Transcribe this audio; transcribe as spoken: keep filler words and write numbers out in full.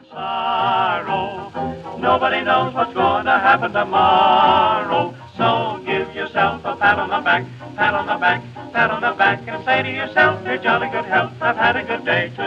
and sorrow. Nobody knows what's going to happen tomorrow. So give yourself a pat on the back, pat on the back, pat on the back, and say to yourself, you're jolly good health. I've had a good day